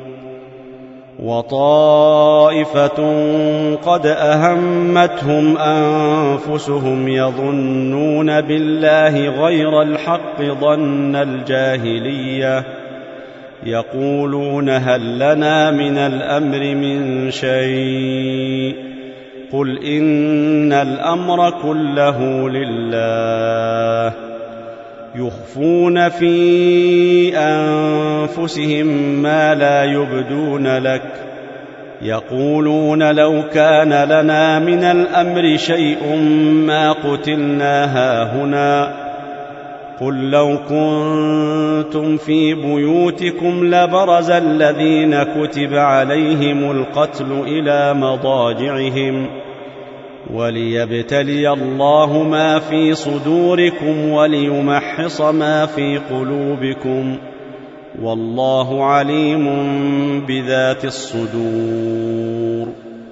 وطائفة قد أهمتهم أنفسهم يظنون بالله غير الحق ظن الجاهلية يقولون هل لنا من الأمر من شيء قل إن الأمر كله لله يخفون في أنفسهم ما لا يبدون لك يقولون لو كان لنا من الأمر شيء ما قتلنا هاهنا قل لو كنتم في بيوتكم لبرز الذين كتب عليهم القتل إلى مضاجعهم وليبتلي الله ما في صدوركم وليمحص ما في قلوبكم والله عليم بذات الصدور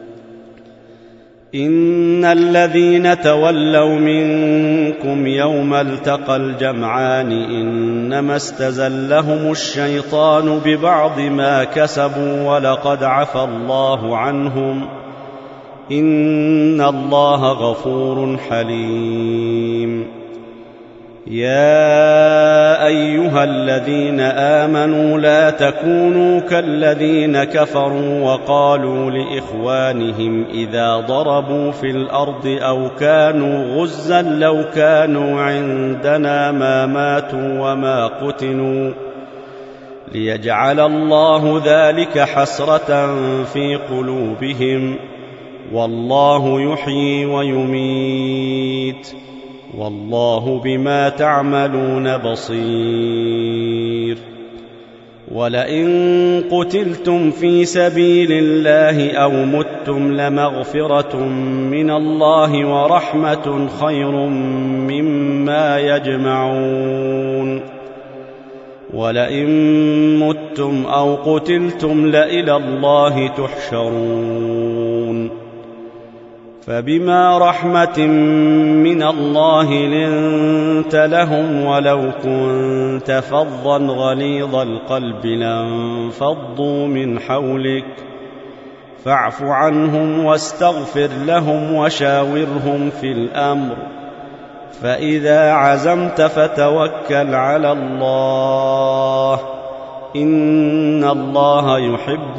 إن الذين تولوا منكم يوم التقى الجمعان إنما استزلهم الشيطان ببعض ما كسبوا ولقد عفى الله عنهم إن الله غفور حليم يا أيها الذين آمنوا لا تكونوا كالذين كفروا وقالوا لإخوانهم إذا ضربوا في الأرض أو كانوا غزا لو كانوا عندنا ما ماتوا وما قتلوا ليجعل الله ذلك حسرة في قلوبهم والله يحيي ويميت والله بما تعملون بصير ولئن قتلتم في سبيل الله أو متم لمغفرة من الله ورحمة خير مما يجمعون ولئن متم أو قتلتم لإلى الله تحشرون فبما رحمة من الله لنت لهم ولو كنت فظا غليظ القلب لانفضوا من حولك فاعف عنهم واستغفر لهم وشاورهم في الأمر فإذا عزمت فتوكل على الله إن الله يحب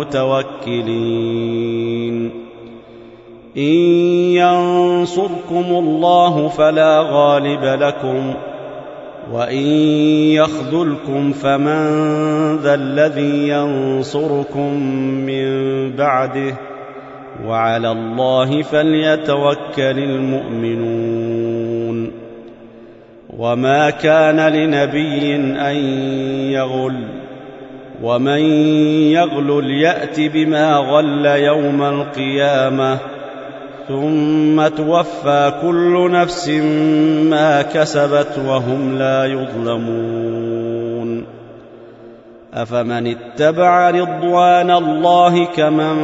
المتوكلين إن ينصركم الله فلا غالب لكم وإن يخذلكم فمن ذا الذي ينصركم من بعده وعلى الله فليتوكل المؤمنون وما كان لنبي أن يغل ومن يغل يأت بما غل يوم القيامة ثم توفى كل نفس ما كسبت وهم لا يظلمون أفمن اتبع رضوان الله كمن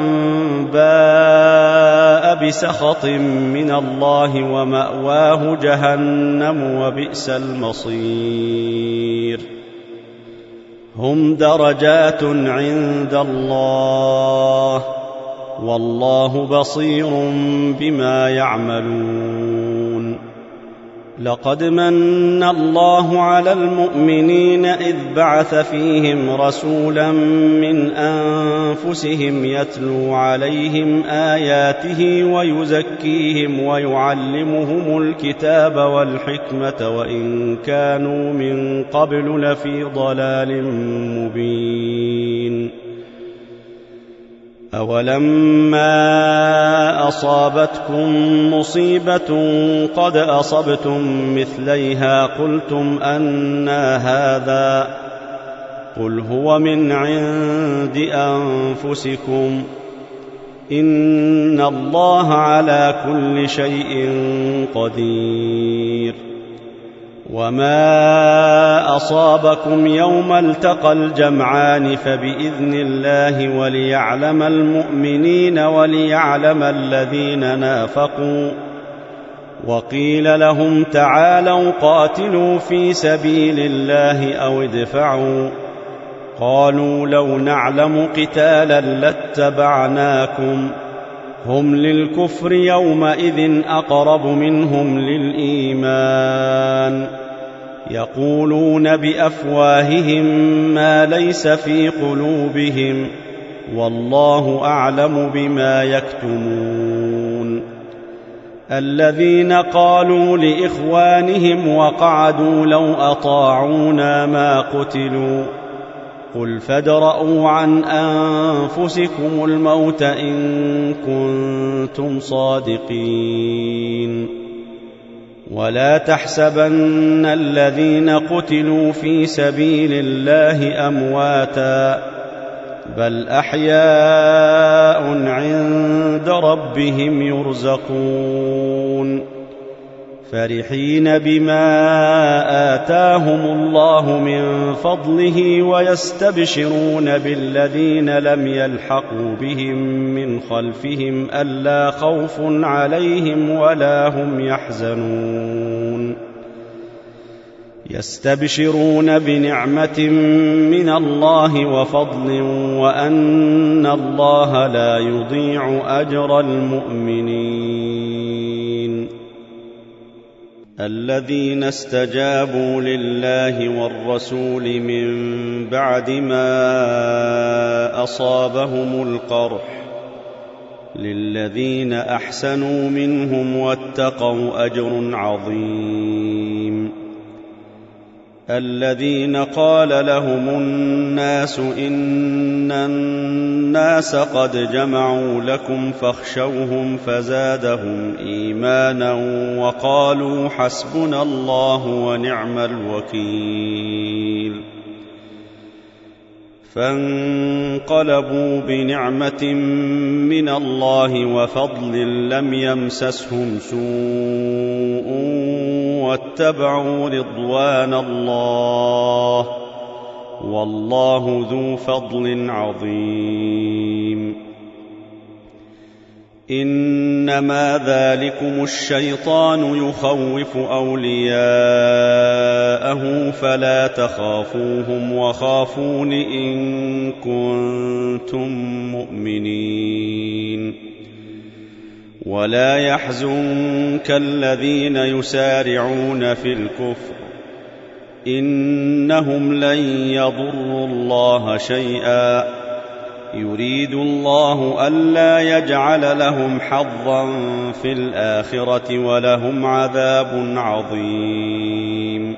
باء بسخط من الله ومأواه جهنم وبئس المصير هم درجات عند الله والله بصير بما يعملون لقد من الله على المؤمنين إذ بعث فيهم رسولا من أنفسهم يتلو عليهم آياته ويزكيهم ويعلمهم الكتاب والحكمة وإن كانوا من قبل لفي ضلال مبين أولما أصابتكم مصيبة قد أصبتم مثليها قلتم أنى هذا قل هو من عند أنفسكم إن الله على كل شيء قدير وما أصابكم يوم التقى الجمعان فبإذن الله وليعلم المؤمنين وليعلم الذين نافقوا وقيل لهم تعالوا قاتلوا في سبيل الله أو ادفعوا قالوا لو نعلم قتالا لاتبعناكم هم للكفر يومئذ أقرب منهم للإيمان يقولون بأفواههم ما ليس في قلوبهم والله أعلم بما يكتمون الذين قالوا لإخوانهم وقعدوا لو أطاعونا ما قتلوا قل فادرءوا عن أنفسكم الموت إن كنتم صادقين ولا تحسبن الذين قتلوا في سبيل الله أمواتا بل أحياء عند ربهم يرزقون فرحين بما آتاهم الله من فضله ويستبشرون بالذين لم يلحقوا بهم من خلفهم ألا خوف عليهم ولا هم يحزنون يستبشرون بنعمة من الله وفضل وأن الله لا يضيع أجر المؤمنين الذين استجابوا لله والرسول من بعد ما أصابهم القرح للذين أحسنوا منهم واتقوا أجر عظيم الذين قال لهم الناس إن الناس قد جمعوا لكم فاخشوهم فزادهم إيمانا وقالوا حسبنا الله ونعم الوكيل فانقلبوا بنعمة من الله وفضل لم يمسسهم سوء واتبعوا رضوان الله والله ذو فضل عظيم إنما ذلكم الشيطان يخوف أولياءه فلا تخافوهم وخافون إن كنتم مؤمنين ولا يحزنك الذين يسارعون في الكفر إنهم لن يضروا الله شيئا يريد الله ألا يجعل لهم حظا في الآخرة ولهم عذاب عظيم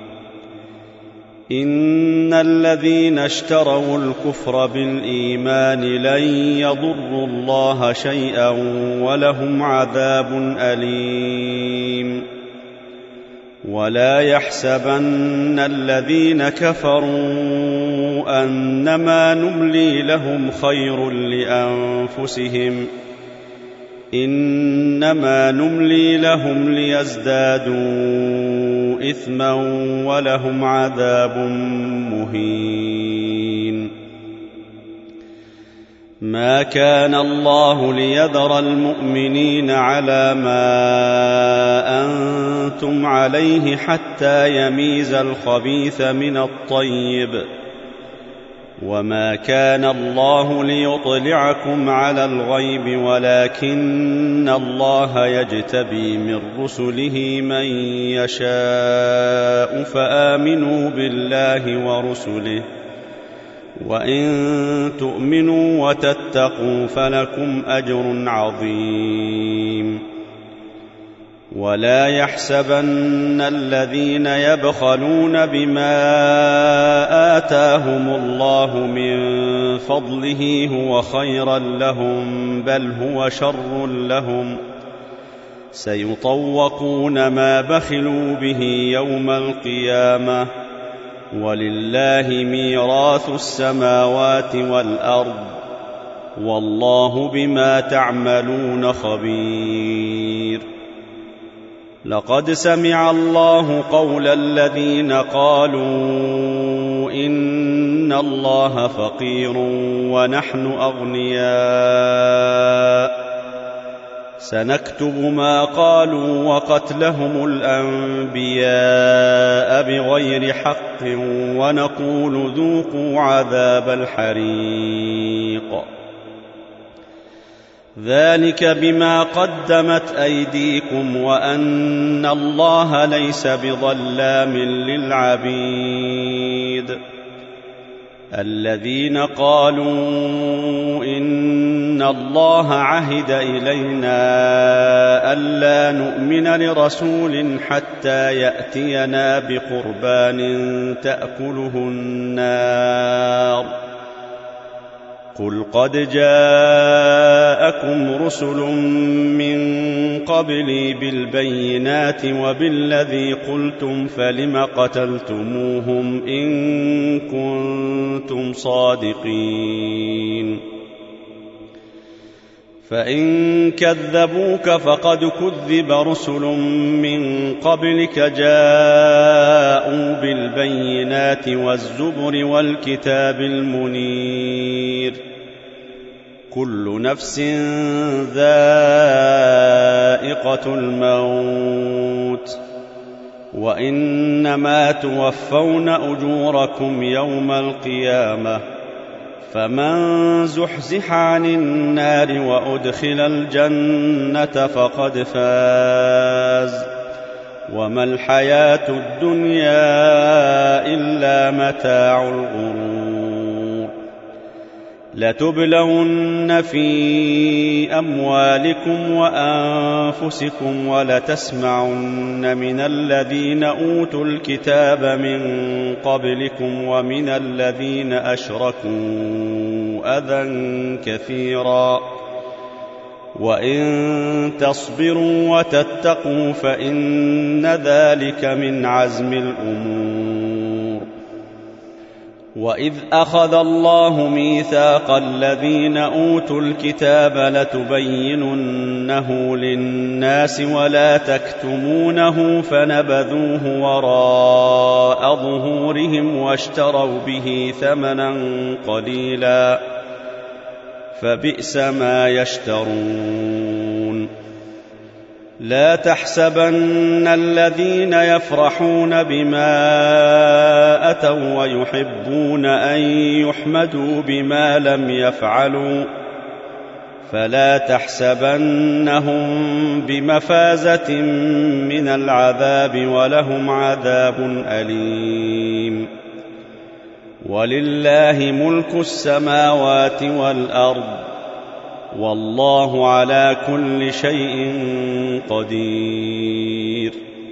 إن الذين اشتروا الكفر بالإيمان لن يضروا الله شيئا ولهم عذاب أليم ولا يحسبن الذين كفروا أنما نملي لهم خير لأنفسهم إنما نملي لهم ليزدادوا إثما ولهم عذاب مهين ما كان الله ليذر المؤمنين على ما أنتم عليه حتى يميز الخبيث من الطيب، وما كان الله ليطلعكم على الغيب ولكن الله يجتبي من رسله من يشاء، فآمنوا بالله ورسله، وإن تؤمنوا وتتقوا فلكم أجر عظيم. ولا يحسبن الذين يبخلون بما آتاهم الله من فضله هو خيرا لهم، بل هو شر لهم، سيطوقون ما بخلوا به يوم القيامة، ولله ميراث السماوات والأرض، والله بما تعملون خبير. لقد سمع الله قول الذين قالوا إن الله فقير ونحن أغنياء، سنكتب ما قالوا وقتلهم الأنبياء بغير حق، ونقول ذوقوا عذاب الحريق، ذلك بما قدمت أيديكم وأن الله ليس بظلام للعبيد. الذين قالوا إن الله عهد إلينا ألا نؤمن لرسول حتى يأتينا بقربان تأكله النار، قل قد جاءكم رسل من قبلي بالبينات وبالذي قلتم، فلم قتلتموهم إن كنتم صادقين؟ فإن كذبوك فقد كذب رسل من قبلك جاءوا بالبينات والزبر والكتاب المنير، كل نفس ذائقة الموت، وإنما توفون أجوركم يوم القيامة، فمن زحزح عن النار وأدخل الجنة فقد فاز، وما الحياة الدنيا إلا متاع الغرور. لتبلون في أموالكم وأنفسكم ولتسمعن من الذين أوتوا الكتاب من قبلكم ومن الذين أشركوا أذى كثيرا، وإن تصبروا وتتقوا فإن ذلك من عزم الأمور. وإذ أخذ الله ميثاق الذين أوتوا الكتاب لتبيننه للناس ولا تكتمونه، فنبذوه وراء ظهورهم واشتروا به ثمنا قليلا، فبئس ما يشترون. لا تحسبن الذين يفرحون بما أتوا ويحبون أن يحمدوا بما لم يفعلوا، فلا تحسبنهم بمفازة من العذاب، ولهم عذاب أليم. ولله ملك السماوات والأرض، والله على كل شيء قدير.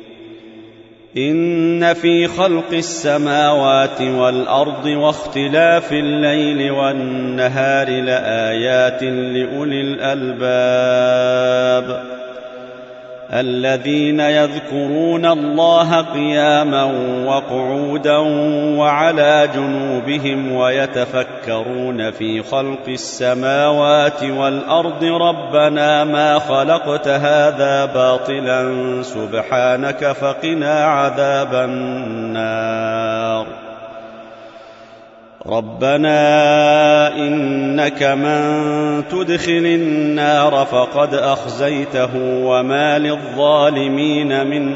إن في خلق السماوات والأرض واختلاف الليل والنهار لآيات لأولي الألباب، الذين يذكرون الله قياما وقعودا وعلى جنوبهم ويتفكرون في خلق السماوات والأرض ربنا ما خلقت هذا باطلا سبحانك فقنا عذاب النار. ربنا إنك من تدخل النار فقد أخزيته وما للظالمين من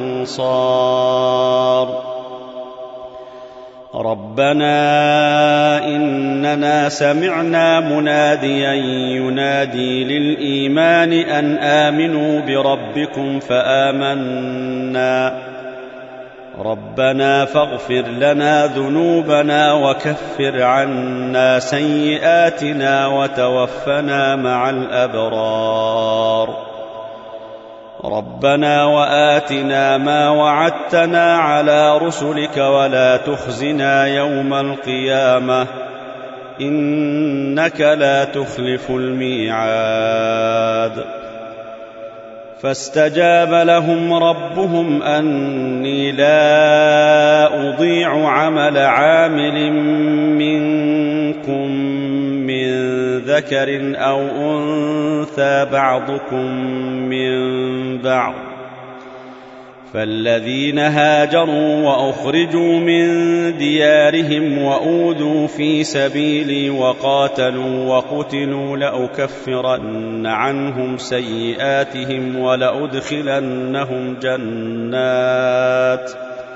أنصار ربنا إننا سمعنا مناديا ينادي للإيمان أن آمنوا بربكم فآمنا ربنا فاغفر لنا ذنوبنا وكفر عنا سيئاتنا وتوفنا مع الأبرار ربنا وآتنا ما وعدتنا على رسلك ولا تخزنا يوم القيامة إنك لا تخلف الميعاد فاستجاب لهم ربهم أني لا أضيع عمل عامل منكم من ذكر أو أنثى بعضكم من بعض فالذين هاجروا وأخرجوا من ديارهم وأوذوا في سبيلي وقاتلوا وقتلوا لأكفرن عنهم سيئاتهم ولأدخلنهم جنات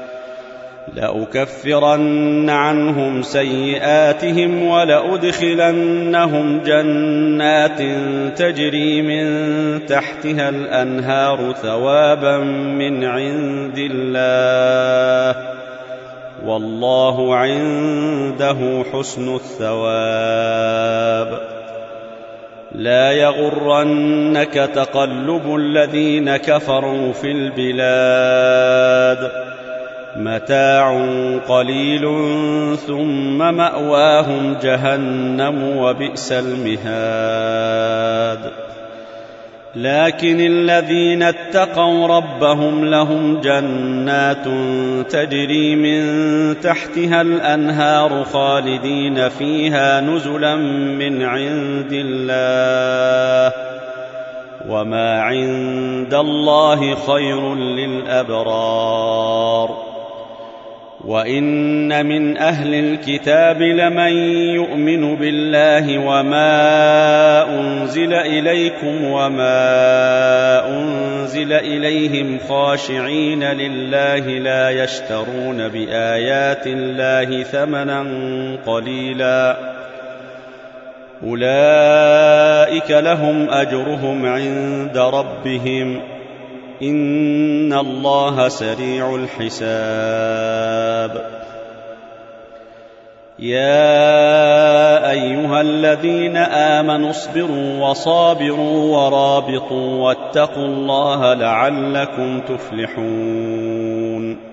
لأكفرن عنهم سيئاتهم ولأدخلنهم جنات تجري من تحتها الأنهار ثوابا من عند الله والله عنده حسن الثواب لا يغرنك تقلب الذين كفروا في البلاد متاع قليل ثم مأواهم جهنم وبئس المهاد لكن الذين اتقوا ربهم لهم جنات تجري من تحتها الأنهار خالدين فيها نزلا من عند الله وما عند الله خير للأبرار وإن من أهل الكتاب لمن يؤمن بالله وما أنزل إليكم وما أنزل إليهم خاشعين لله لا يشترون بآيات الله ثمنا قليلا أولئك لهم أجرهم عند ربهم إن الله سريع الحساب يا أيها الذين آمنوا اصبروا وصابروا ورابطوا واتقوا الله لعلكم تفلحون